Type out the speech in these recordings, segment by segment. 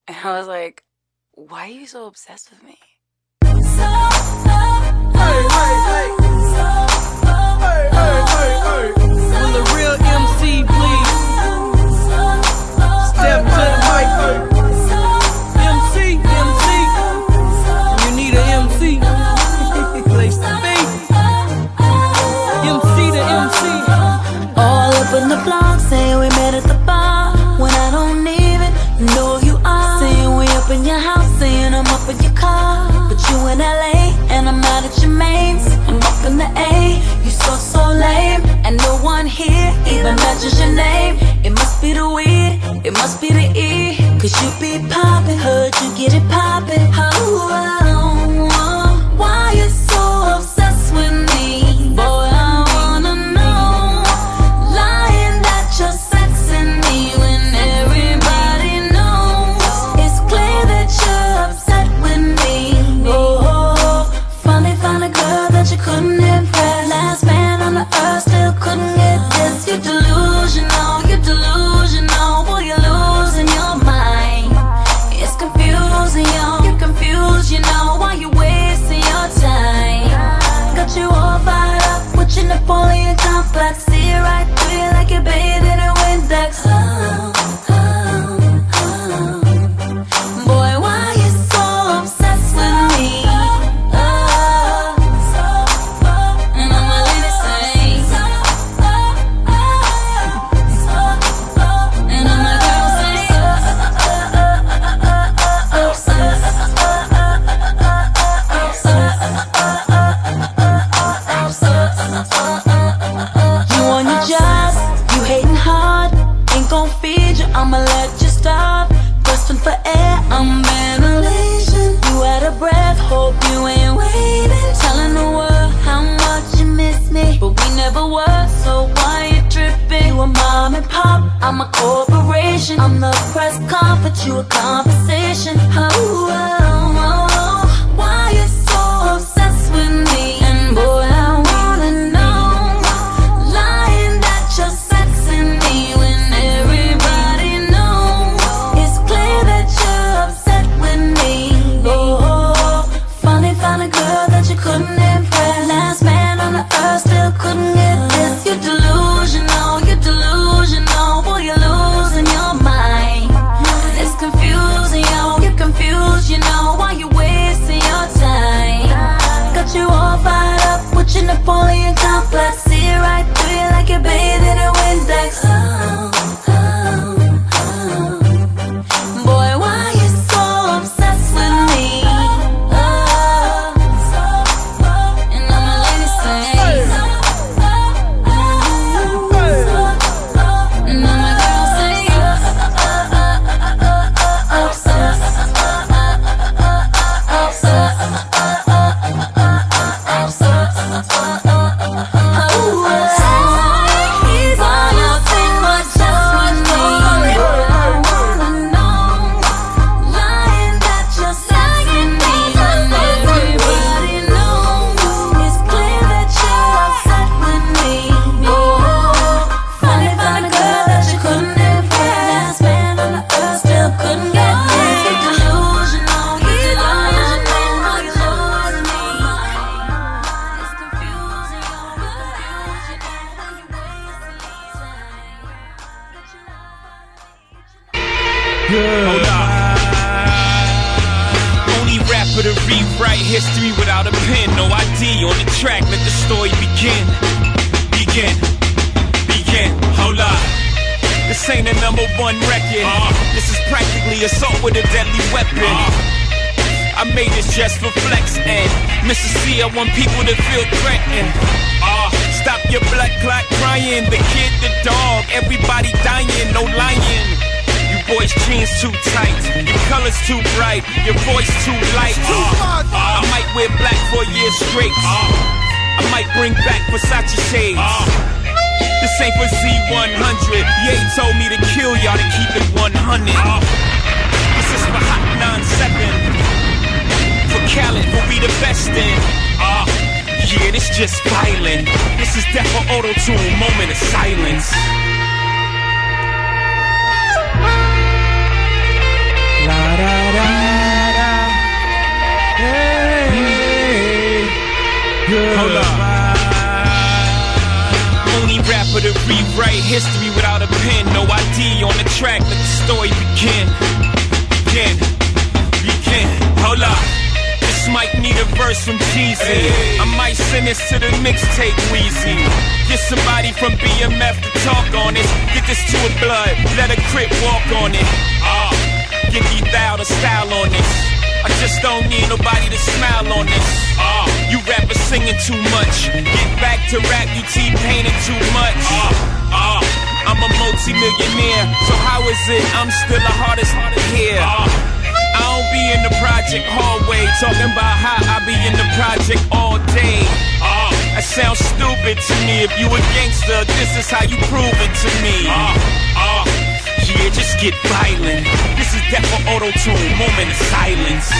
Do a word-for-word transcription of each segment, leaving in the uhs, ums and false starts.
And I was like, why are you so obsessed with me? Hey, hey, hey. Hey, hey, hey, hey. Will the real M C please step to the mic? M C, M C. You need an M C. Place to be. M C to M C. All up in the blog saying we met at the bar when I don't even know who you are. Saying we up in your house, saying I'm up in your car, but you in L A and I'm out at your mains. I'm up in the A, you so so lame, and no one here even mentions your name. It must be the weed, it must be the E, cause you be poppin', heard you get it poppin'. Oh, oh, oh, why you so obsessed with me? Boy, I wanna know. Lying that you're sexing me when everybody knows. It's clear that you're upset with me. Oh, finally found a girl that you couldn't impress. Last man on the earth still couldn't get this. You're delusional, you're delusional. Boy, you're losing your mind. It's confusing, yo, you're confused, you know. Why you wasting your time? Got you all fired up with your Napoleon complex. See it right through you like you're bathed in a Windex. Oh, oh, oh. Boy, why you so obsessed with me? Oh, and all my ladies say, and all my girls say, you on your job, you hating hard, ain't gon' feed you, I'ma let you starve. Bustin' for air, I'm ventilation. You out of breath, hope you ain't waiting. Telling the world how much you miss me, but we never were, so why you tripping? You a mom and pop, I'm a corporation. I'm the press conference, you a conversation. Oh, oh, oh, why you so obsessed with me? And boy, I wanna know. Lying that you're sexing me when everybody knows. It's clear that you're upset with me. Oh, finally found a girl that you couldn't impress. Last man on the earth still couldn't get this. You're delusional, you're delusional. Boy, you're losing your mind. It's confusing, yo, you're confused, you know. Why you wasting your time? Got you all fired up with your Napoleon complex. See it right through you like you're bathed in a Windex. Oh, oh, oh. Boy, why you so obsessed with me? Oh, and all my ladies say, and all my girls say, he's all up in my chest with me. I wanna know. Lying that you're sexing me when everybody knows. It's clear that you're upset with me. Oh, finally found a girl that you couldn't impress. Last man on the earth still couldn't get this. You're delusional, you're delusional, you're losing me. It's confusing, you're confused, you know. Why you wasting your time? Hold up. Only rapper to rewrite history without a pen. No I D on the track, let the story begin. Begin, begin, hold up. This ain't a number one record. uh, This is practically assault with a deadly weapon. uh, I made this just for flex and Missus C, I want people to feel threatened. uh, Stop your blood clot crying. The kid, the dog, everybody dying, no lying. You boys jeans too tight, your colors too bright, your voice too light. uh, uh, I might wear black for a year straight. uh, I might bring back Versace shades. uh, This ain't for Z one hundred. Ye told me to kill y'all to keep it one hundred. uh, This is for Hot nine seven. For Khaled, for we the best in. uh, Yeah, this just violent. This is death for auto-tune, moment of silence. La da for to rewrite history without a pen. No I D on the track, let the story begin. Begin, begin, hold up. This might need a verse from Jeezy. Hey. I might send this to the mixtape Weezy. Get somebody from B M F to talk on this. Get this to a blood, let a crip walk on it. Ah, uh, get these thou to style on this. I just don't need nobody to smile on this. Ah, uh, you rappers singing too much. Get back to rap, you T-painting too much. Ah, uh, ah, uh, I'm a multi-millionaire, so how is it I'm still the hardest to hear? Ah. Uh, I don't be in the project hallway talking about how I be in the project all day. Uh, that sounds stupid to me. If you a gangster, this is how you prove it to me. Uh, uh, yeah, just get violent. This is Death for Auto-Tune, moment of silence.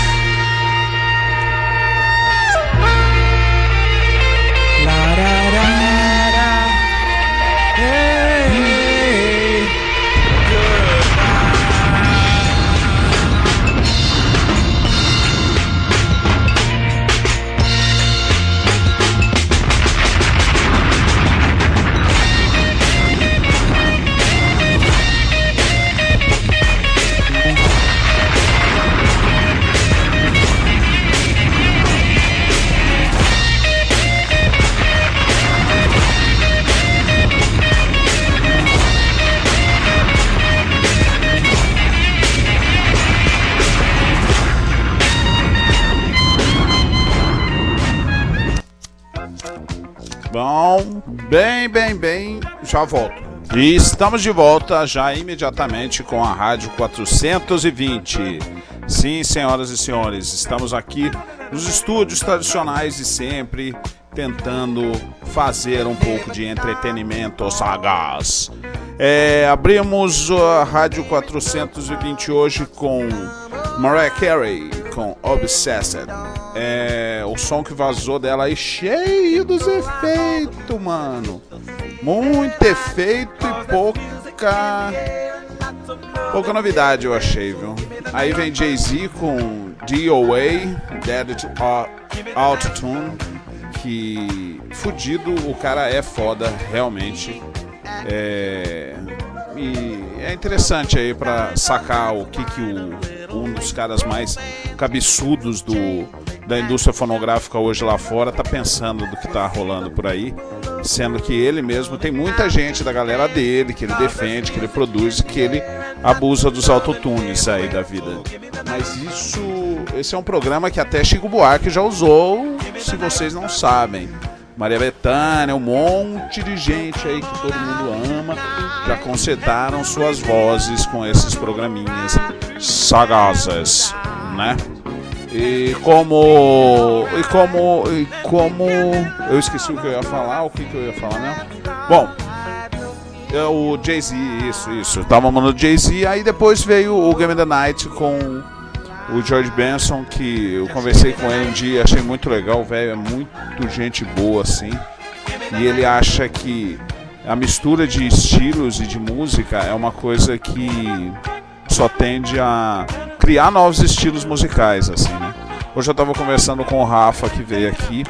La da da da. Hey. Bom, bem, bem, bem, já volto. E estamos de volta já imediatamente com a Rádio quatrocentos e vinte. Sim, senhoras e senhores, estamos aqui nos estúdios tradicionais de sempre, tentando fazer um pouco de entretenimento sagaz. É, abrimos a Rádio quatrocentos e vinte hoje com Mariah Carey, com Obsessed. É, o som que vazou dela aí cheio dos efeitos, mano. Muito efeito e pouca pouca novidade, eu achei, viu? Aí vem Jay-Z com D O A, Dead Auto-Tune, que fudido, o cara é foda, realmente. É, e é interessante aí pra sacar o que que o, um dos caras mais cabeçudos do, da indústria fonográfica hoje lá fora tá pensando do que tá rolando por aí, sendo que ele mesmo tem muita gente da galera dele que ele defende, que ele produz, que ele abusa dos autotunes aí da vida. Mas isso, esse é um programa que até Chico Buarque já usou, se vocês não sabem. Maria Bethânia, um monte de gente aí que todo mundo ama, já concetaram suas vozes com esses programinhas sagazes, né? E como, e como, e como, eu esqueci o que eu ia falar, o que, que eu ia falar mesmo? Bom, é o Jay-Z, isso, isso, tava mandando Jay-Z, aí depois veio o Game the Night com o George Benson, que eu conversei com ele um dia, achei muito legal, o velho é muito gente boa, assim, e ele acha que a mistura de estilos e de música é uma coisa que só tende a criar novos estilos musicais, assim, né? Hoje eu tava conversando com o Rafa, que veio aqui,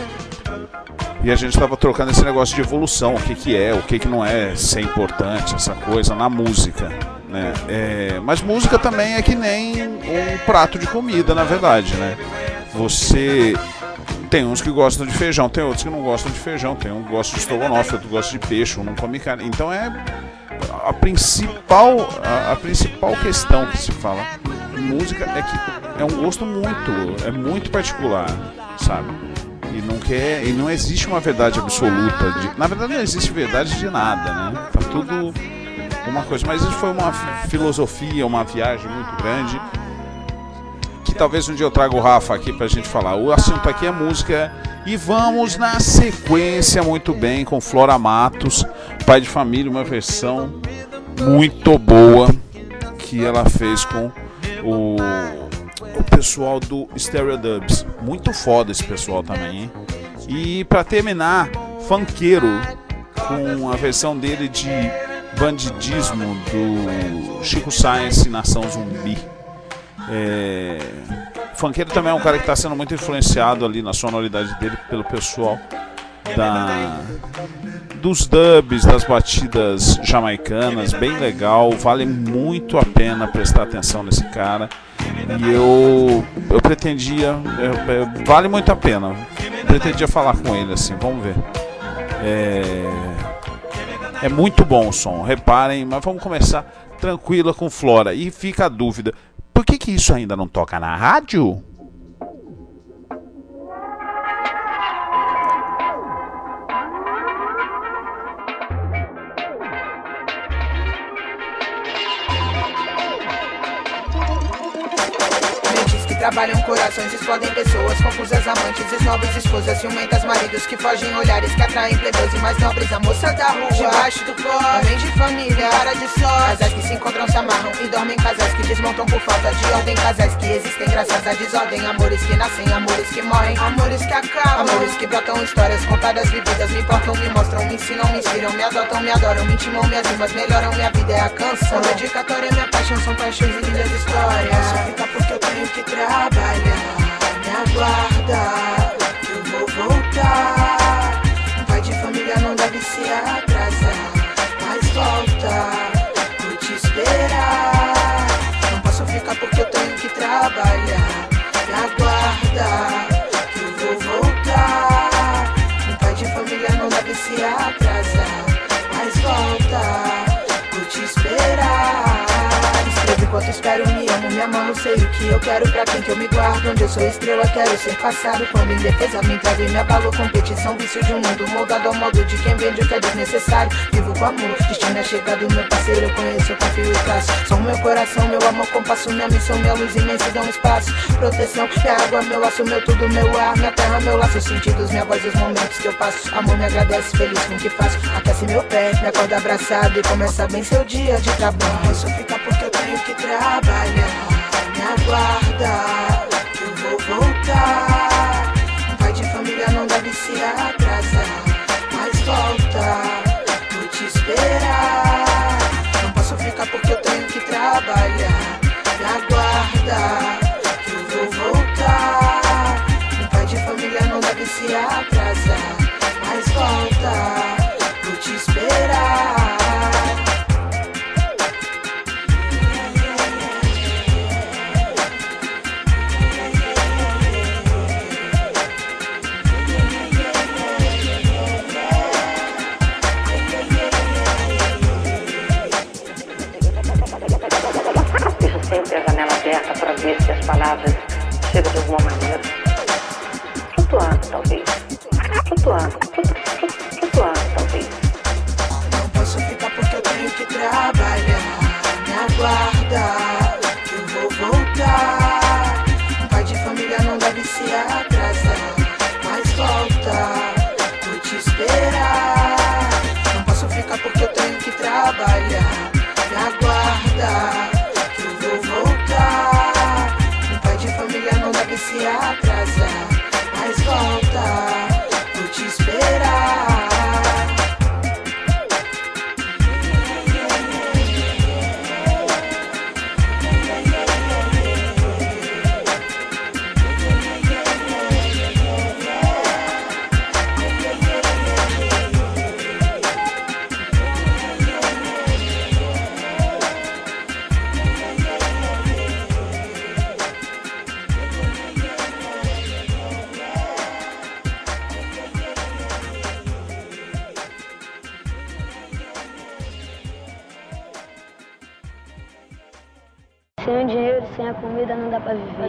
e a gente tava trocando esse negócio de evolução, o que que é, o que que não é ser importante, essa coisa na música, né? É, mas música também é que nem um prato de comida, na verdade, né? Você tem uns que gostam de feijão, tem outros que não gostam de feijão, tem um que gosta de estrogonofe, outro gosta de peixe, um não come carne. Então é a principal, a, a principal questão que se fala em música é que é um gosto muito, é muito particular, sabe? E não quer, e não existe uma verdade absoluta. De, na verdade não existe verdade de nada, né? Tá tudo uma coisa, mas isso foi uma filosofia, uma viagem muito grande, que talvez um dia eu traga o Rafa aqui pra gente falar. O assunto aqui é música, e vamos na sequência muito bem com Flora Matos, Pai de Família, uma versão muito boa que ela fez com o, o pessoal do Stereo Dubs. Muito foda esse pessoal também, hein? E pra terminar, Funkeiro, com a versão dele de Bandidismo do Chico Science, Nação Zumbi. É... Funkeiro também é um cara que está sendo muito influenciado ali na sonoridade dele pelo pessoal da... dos dubs, das batidas jamaicanas, bem legal, vale muito a pena prestar atenção nesse cara. E eu, eu pretendia, eu, eu, vale muito a pena, pretendia falar com ele assim, vamos ver. É, é muito bom o som, reparem, mas vamos começar tranquila com Flora. E fica a dúvida, por que que isso ainda não toca na rádio? Trabalham corações, explodem pessoas confusas, amantes, esnobres, esposas, ciumentas, maridos que fogem, olhares que atraem plebeus e mais nobres. A moça da rua, debaixo do pó, homem de família, cara de só. Casais que se encontram, se amarram e dormem. Casais que desmontam por falta de ordem. Casais que existem graças à desordem. Amores que nascem, amores que morrem. Amores que acabam, amores que brotam histórias contadas, vividas. Me importam, me mostram, me ensinam, me inspiram, me adotam, me adoram, me intimam, minhas rimas melhoram. Minha vida é a canção, dedicatória, minha paixão são paixões e lindas histórias. Posso ficar porque eu tenho que trabalhar. Me aguarda, que eu vou voltar. Um pai de família não deve se atrasar, mas volta, vou te esperar. Não posso ficar porque eu tenho que trabalhar. Me aguarda, que eu vou voltar. Um pai de família não deve se atrasar, mas volta, vou te esperar. Enquanto espero, me amo, me amando, sei o que eu quero, pra quem que eu me guardo. Onde eu sou estrela, quero ser passado. Quando em defesa me trago e me abalo. Competição, vício de um mundo moldado ao modo de quem vende o que é desnecessário. Vivo com amor, destino é chegado, meu parceiro. Eu conheço, eu confio e traço. São meu coração, meu amor, compasso, minha missão, minha luz, imensidão, espaço. Proteção, minha água, meu laço, meu tudo, meu ar. Minha terra, meu laço, sentidos, minha voz, os momentos que eu passo. Amor, me agradece, feliz com o que faço. Aquece meu pé, me acorda abraçado e começa bem seu dia de trabalho. Posso ficar porque eu tenho que trabalhar. Me aguarda, que eu vou voltar. Um pai de família não deve se atrasar, mas volta, vou te esperar. Não posso ficar porque eu tenho que trabalhar. Me aguarda, que eu vou voltar. Um pai de família não deve se atrasar, mas volta, vou te esperar. Sempre a janela aberta para ver se as palavras chegam de alguma maneira. Flutuando, talvez. Flutuando, flutuando, talvez. Não posso ficar porque eu tenho que trabalhar. Me aguarda, que eu vou voltar. Um pai de família não deve se atrasar, mas volta, vou te esperar. Não posso ficar porque eu tenho que trabalhar. Me aguarda, não deve se atrasar, mas volta, vou te esperar. Sem o dinheiro, sem a comida, não dá pra viver.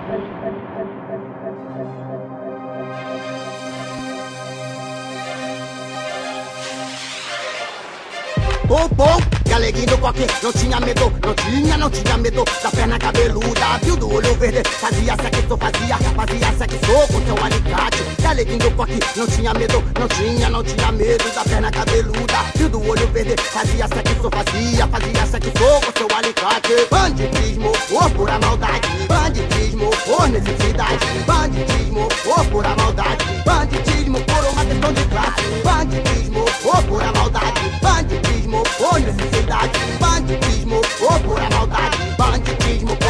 Bom, bom, galeguinho no coque, não tinha medo, não tinha, não tinha medo da perna cabeluda, viu do olho verde, fazia sexo, fazia, fazia sexo com seu alicate. Galeguinho no coque, não tinha medo, não tinha, não tinha medo da perna cabeluda, viu do olho verde, fazia sexo, fazia, fazia sexo com seu alicate. Banditismo, por pura maldade, banditismo, por necessidade, banditismo, por pura maldade, banditismo por uma questão de classe, banditismo, por pura maldade, banditismo por necessidade, banditismo por pura maldade, banditismo por uma questão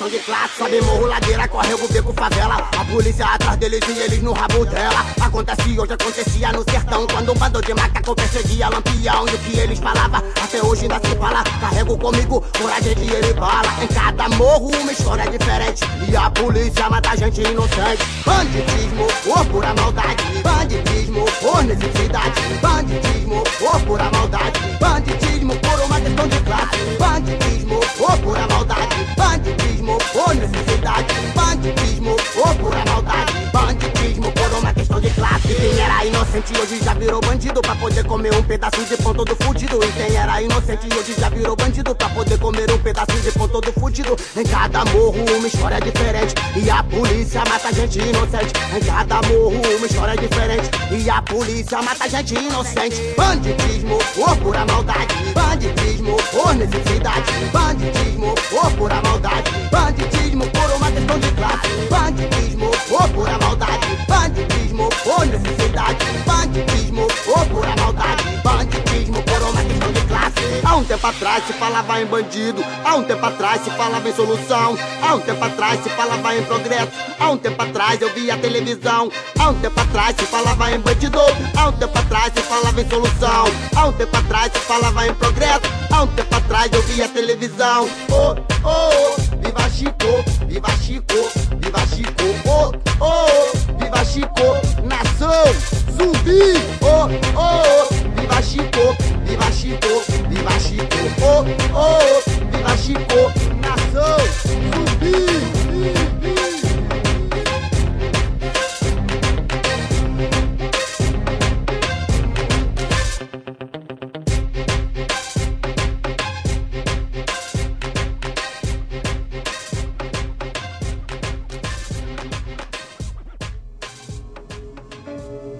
questão de classe. Sobe morro, ladeira, corre o beco, favela. A polícia atrás deles e eles no rabo dela. Acontece hoje, acontecia no sertão, quando um bando de macaco perseguia lampião. E o que eles falavam, até hoje ainda se fala. Carrego comigo, coragem que ele bala. Em cada morro uma história diferente, e a polícia mata gente inocente. Banditismo por pura maldade, banditismo por necessidade, banditismo por pura maldade, banditismo por uma questão de classe, banditismo por pura maldade, banditismo por necessidade, banditismo por pura maldade, banditismo por uma questão de classe. E quem era inocente hoje já virou bandido pra poder comer um pedaço de pão todo fudido. E quem era inocente hoje já virou bandido pra poder comer um pedaço de pão todo fudido. Em cada morro uma história diferente, e a polícia mata gente inocente. Em cada morro uma história diferente, e a polícia mata gente inocente. Banditismo por pura maldade, banditismo por necessidade, banditismo por pura maldade, banditismo por uma questão de classe, banditismo por pura maldade, banditismo por necessidade, banditismo por pura maldade, banditismo por uma questão de classe. Há um tempo atrás se falava em bandido, há um tempo atrás se falava em solução, há um tempo atrás se falava em progresso, há um tempo atrás eu via televisão, há um tempo atrás se falava em bandido, há um tempo atrás se falava em solução, há um tempo atrás se falava em progresso, há um tempo atrás eu via televisão. Oh, oh, viva